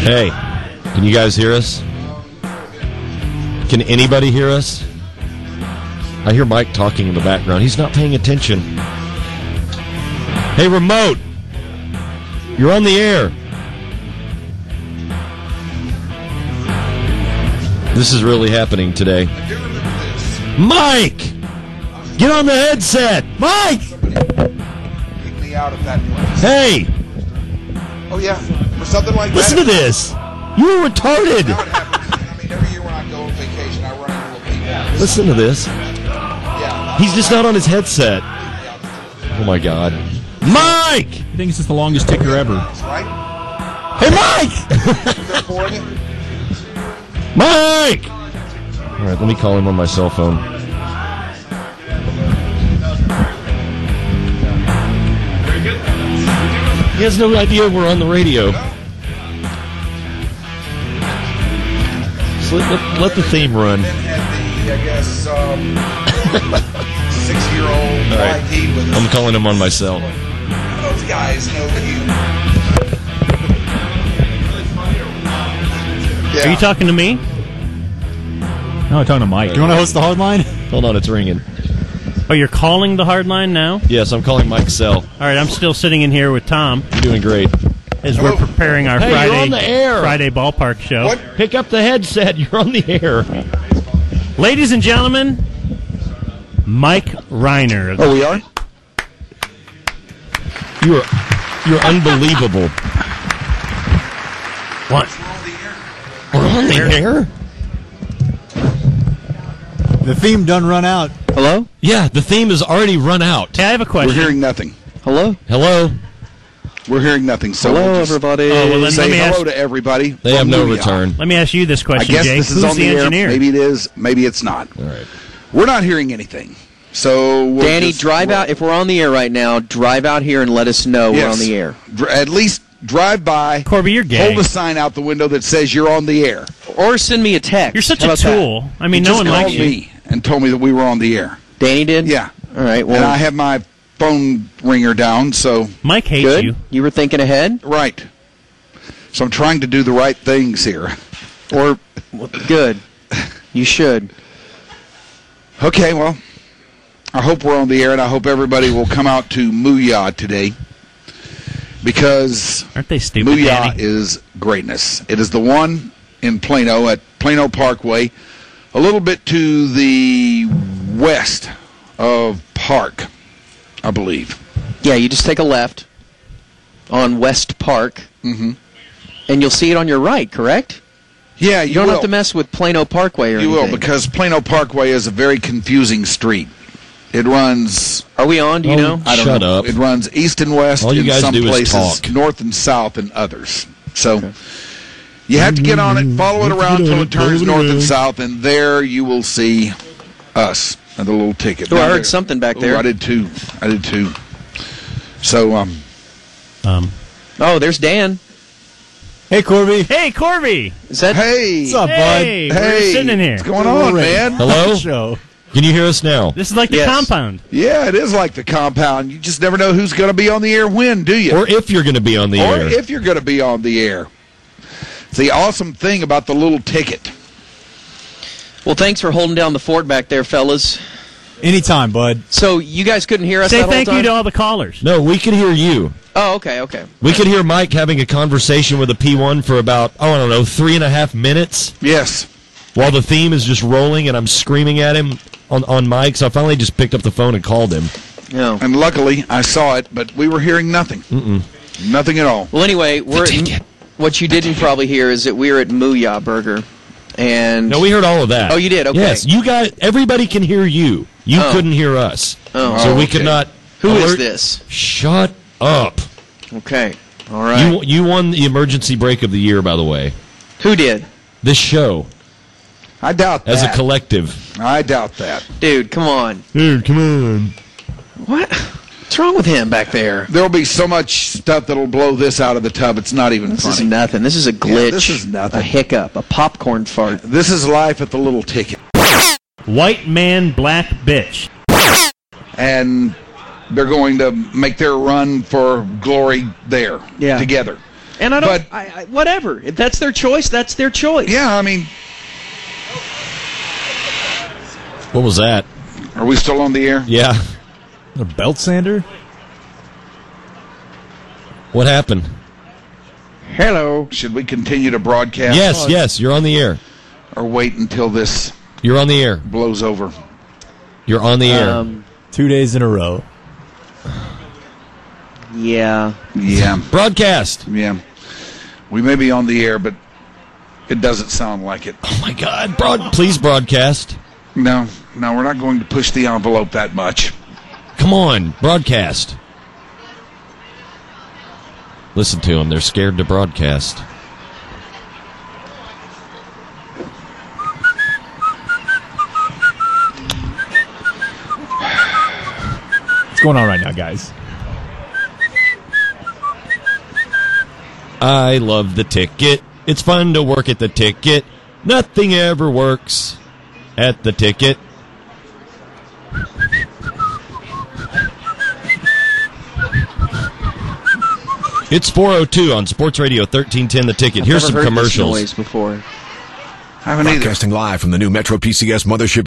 Hey, can you guys hear us? Can anybody hear us? I hear Mike talking in the background. He's not paying attention. Hey, remote! You're on the air. This is really happening today. Mike! Get on the headset! Mike! Kick me out of that place. Hey! Oh, yeah. For something like Listen that. to this! You were retarded! Now it happens. I mean, every year when I go on vacation, I run into little people. Listen to this. Yeah. He's just not on his headset. Oh, my God. Mike! I think it's just the longest ticker ever. Right? Hey, Mike! They're for you. Mike! All right, let me call him on my cell phone. He has no idea we're on the radio. So let the theme run. Then had the, I guess, 6-year-old All right. ID with us. I'm calling him on my cell. Those guys know you. Yeah. Are you talking to me? No, I'm talking to Mike. You want to host the hard line? Hold on, it's ringing. Oh, you're calling the hard line now? Yes, I'm calling Mike's cell. All right, I'm still sitting in here with Tom You're doing great. as we're preparing our Hey, you're on the air. Friday ballpark show. What? Pick up the headset. You're on the air. Ladies and gentlemen, Mike Reiner. Oh, we are? You're unbelievable. What? We're on the air? The theme done run out. Hello? Yeah, the theme has already run out. Hey, I have a We're question. hearing nothing. Hello? Hello? We're hearing nothing. So Hello, we'll just everybody. Oh, well, then say let me hello ask, to everybody. They have from no Booyah. return. let me ask you this I question, guess Jake. this is Who's on the air. engineer? Maybe it is. Maybe it's not. All right. We're not hearing anything. So we'll Danny, just drive out. If we're on the air right now, drive out here and let us know we're Yes. on the air. At least drive by. Corby, you're gay. Hold a sign out the window that says you're on the air. Or send me a text. You're such How a about that? tool. I mean, He no just one likes called you. me and told me that we were on the air. Danny did? Yeah. All right. Well, And I have my phone ringer down, so Mike hates good. you. You were thinking ahead? right. So I'm trying to do the right things here. Or good. You should. Okay, well, I hope we're on the air, and I hope everybody will come out to Booyah today, because Aren't they stupid, Booyah Danny? is greatness. It is the one in Plano at Plano Parkway, a little bit to the west of Park, I believe. Yeah, you just take a left on West Park, Mm-hmm. and you'll see it on your right, correct? Yeah, You don't will. have to mess with Plano Parkway or You anything. will, because Plano Parkway is a very confusing street. It runs, Are we on? Do you know? I don't Shut know. up. It runs east and west All you in guys some do is places, talk. north and south in others. So you have to get on it, follow it around until it turns north and south, and there you will see us and the little ticket. Oh, I Now heard there- something back Oh, there. I did too. So, Oh, there's Dan. Hey, Corby. Hey, Corby! Is that? hey. What's up, Hey, bud? we're Hey. sitting in here. What's going on, man? Hello? Show. Can you hear us now? This is like the Yes. compound. Yeah, it is like the compound. You just never know who's going to be on the air when, do you? Or if you're going to be on the Or air. if you're going to be on the air. It's the awesome thing about the little ticket. Well, thanks for holding down the fort back there, fellas. Anytime, bud. So you guys couldn't hear us Say that whole thank time? you to all the callers. No, we could hear you. Oh, okay, okay. We could hear Mike having a conversation with a P1 for about, I don't know, 3.5 minutes Yes. while the theme is just rolling and I'm screaming at him on Mike. So I finally just picked up the phone and called him. No. And luckily, I saw it, but we were hearing nothing. Nothing at all. Well, anyway, ticket. what you didn't probably hear is that we were at Booyah Burger, and No, we heard all of that. Oh, you did? Okay. Yes, you guys. Everybody can hear you. You Oh. couldn't hear us. Oh. So we okay. could not. Who is alert- this? Shut up. Okay, all right. You won the emergency break of the year, by the way. Who did? This show I doubt that. as a collective. I doubt that. Dude, come on. Dude, come on. What? What's wrong with him back there? There'll be so much stuff that'll blow this out of the tub, it's not even This is funny. nothing. This is a glitch. this is nothing. A hiccup. A popcorn fart. This is life at the little ticket. White man, black bitch. And they're going to make their run for glory there Yeah. together. And I don't. Whatever. If that's their choice, that's their choice. Yeah, I mean, What was that? are we still on the air? Yeah. A belt sander? What happened? Hello. Should we continue to broadcast? Yes, you're on the air. Or wait until this You're on the air. blows over? You're on the air. 2 days in a row. Yeah. Yeah, Broadcast. yeah. We may be on the air, but it doesn't sound like it. Oh, my God. Please broadcast. No, we're not going to push the envelope that much. Come on. Broadcast. Listen to them. They're scared to broadcast. What's going on right now, guys? I love the ticket. It's fun to work at the ticket. Nothing ever works at the ticket. It's 4:02 on Sports Radio 1310 The Ticket. Here's some Never heard commercials. this noise before. I haven't either. Broadcasting live from the new Metro PCS mothership